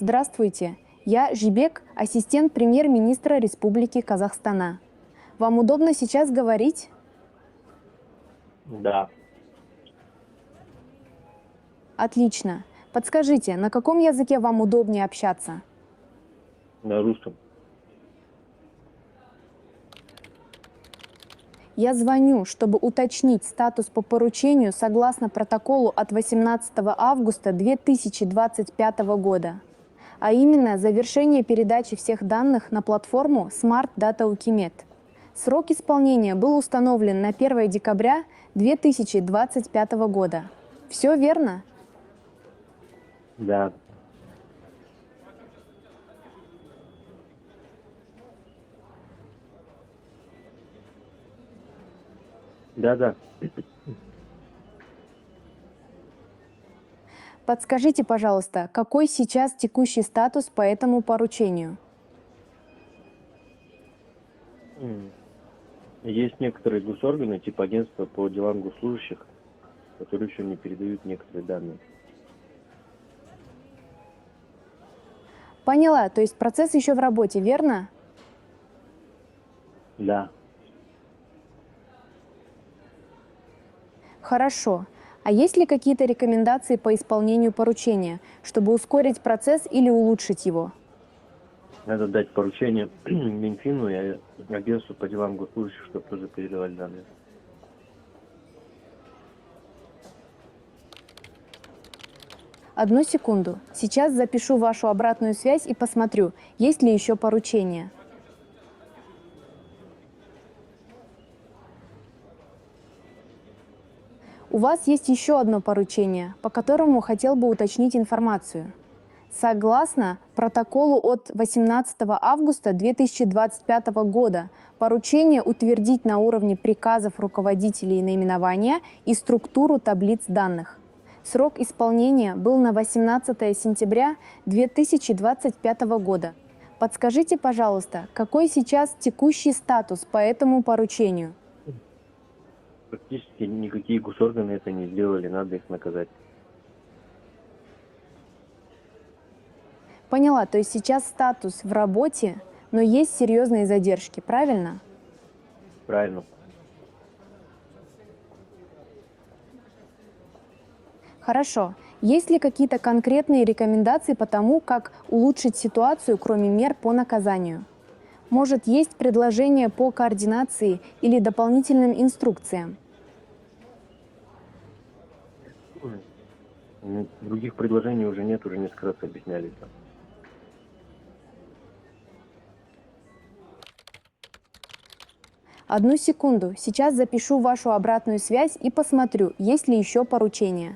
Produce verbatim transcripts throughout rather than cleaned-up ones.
Здравствуйте, я Жибек, ассистент премьер-министра Республики Казахстана. Вам удобно сейчас говорить? Да, Отлично. Подскажите, на каком языке вам удобнее общаться? на русском. Я звоню, чтобы уточнить статус по поручению согласно протоколу от восемнадцатого августа две тысячи двадцать пятого года, а именно завершение передачи всех данных на платформу Smart Data Ukimet. Срок исполнения был установлен на первое декабря две тысячи двадцать пятого года. Все верно? Да, да, да. Подскажите, пожалуйста, какой сейчас текущий статус по этому поручению? М. Есть некоторые госорганы, типа агентства по делам госслужащих, которые еще не передают некоторые данные. Поняла, то есть процесс еще в работе, верно? Да. Хорошо. А есть ли какие-то рекомендации по исполнению поручения, чтобы ускорить процесс или улучшить его? Надо дать поручение Минфину и агентству по делам госслужащих, чтобы тоже передавали данные. Одну секунду. Сейчас запишу вашу обратную связь и посмотрю, есть ли еще поручения. У вас есть еще одно поручение, по которому хотел бы уточнить информацию. Согласно протоколу от восемнадцатого августа две тысячи двадцать пятого года, поручение утвердить на уровне приказов руководителей наименования и структуру таблиц данных. Срок исполнения был на восемнадцатое сентября две тысячи двадцать пятого года. Подскажите, пожалуйста, какой сейчас текущий статус по этому поручению? Практически никакие госорганы это не сделали, надо их наказать. Поняла, то есть сейчас статус в работе, но есть серьезные задержки, правильно? Правильно. Хорошо. Есть ли какие-то конкретные рекомендации по тому, как улучшить ситуацию, кроме мер по наказанию? Может, есть предложения по координации или дополнительным инструкциям? М. Других предложений уже нет, уже несколько раз объясняли это. Одну секунду. Сейчас запишу вашу обратную связь и посмотрю, есть ли еще поручения.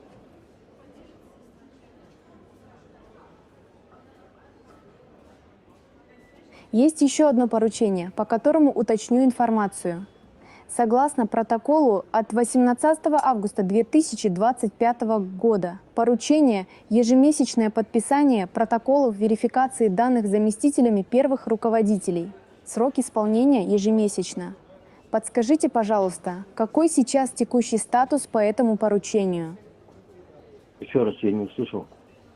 Есть еще одно поручение, по которому уточню информацию. Согласно протоколу от восемнадцатого августа две тысячи двадцать пятого года, поручение ежемесячное подписание протоколов верификации данных заместителями первых руководителей. Срок исполнения ежемесячно. Подскажите, пожалуйста, какой сейчас текущий статус по этому поручению? Еще раз я не услышал.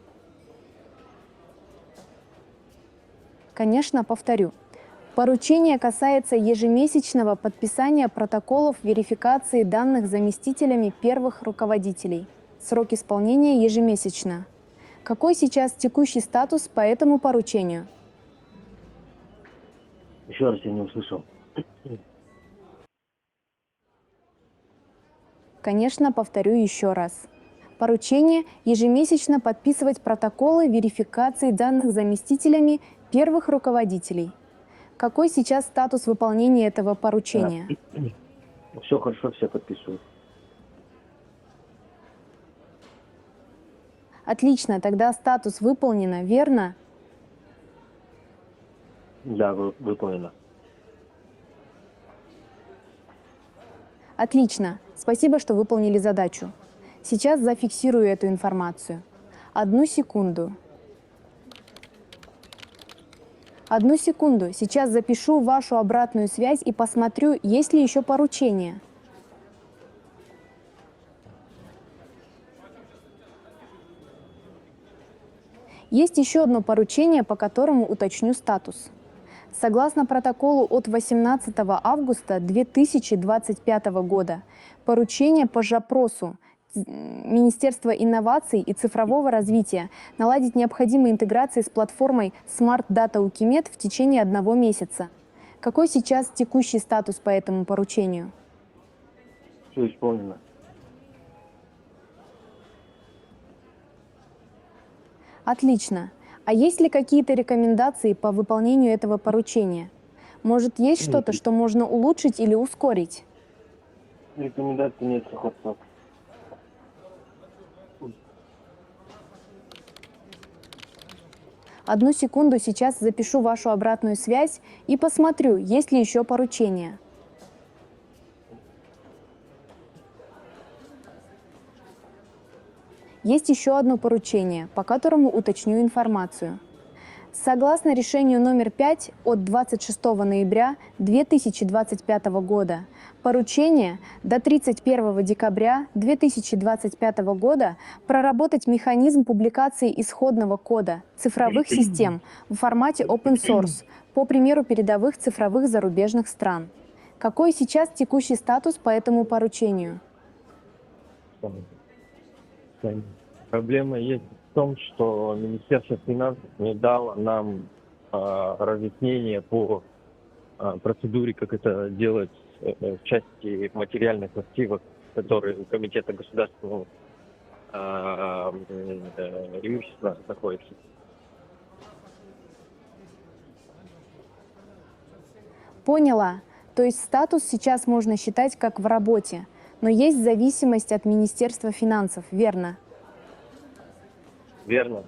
Конечно, повторю. Поручение касается ежемесячного подписания протоколов верификации данных заместителями первых руководителей. Срок исполнения ежемесячно. Какой сейчас текущий статус по этому поручению? Еще раз я не услышал. Конечно, повторю еще раз. Поручение ежемесячно подписывать протоколы верификации данных заместителями первых руководителей. Какой сейчас статус выполнения этого поручения? Все хорошо, все подписывают. Отлично, тогда статус выполнено, верно? Да, вы- выполнено. Отлично, спасибо, что выполнили задачу. Сейчас зафиксирую эту информацию. Одну секунду. Одну секунду, сейчас запишу вашу обратную связь и посмотрю, есть ли еще поручения. Есть еще одно поручение, по которому уточню статус. Согласно протоколу от восемнадцатого августа две тысячи двадцать пятого года, поручение по запросу Министерства инноваций и цифрового развития наладить необходимые интеграции с платформой Smart Data Ukimet в течение одного месяца. Какой сейчас текущий статус по этому поручению? Все исполнено. Отлично. А есть ли какие-то рекомендации по выполнению этого поручения? Может, есть что-то, что можно улучшить или ускорить? Рекомендаций нет, Сахарцов. Одну секунду, сейчас запишу вашу обратную связь и посмотрю, есть ли еще поручения. Есть еще одно поручение, по которому уточню информацию. Согласно решению номер пять от двадцать шестого ноября две тысячи двадцать пятого года, поручение до тридцать первого декабря две тысячи двадцать пятого года проработать механизм публикации исходного кода цифровых систем в формате open source по примеру передовых цифровых зарубежных стран. Какой сейчас текущий статус по этому поручению? Проблема есть в том, что Министерство финансов не дало нам э, разъяснения по э, процедуре, как это делать э, в части материальных активов, которые у Комитета государственного э, э, имущества находятся. Поняла. То есть статус сейчас можно считать как в работе, но есть зависимость от Министерства финансов, верно? Верно.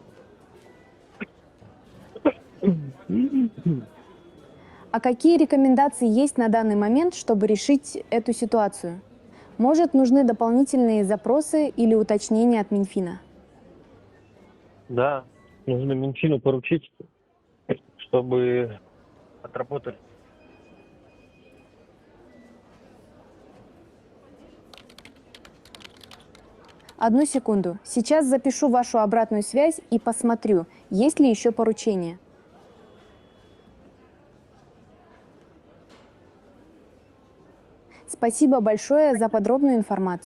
А какие рекомендации есть на данный момент, чтобы решить эту ситуацию? Может, нужны дополнительные запросы или уточнения от Минфина? Да, нужно Минфину поручить, чтобы отработали. Одну секунду. Сейчас запишу вашу обратную связь и посмотрю, есть ли еще поручения. Спасибо большое за подробную информацию.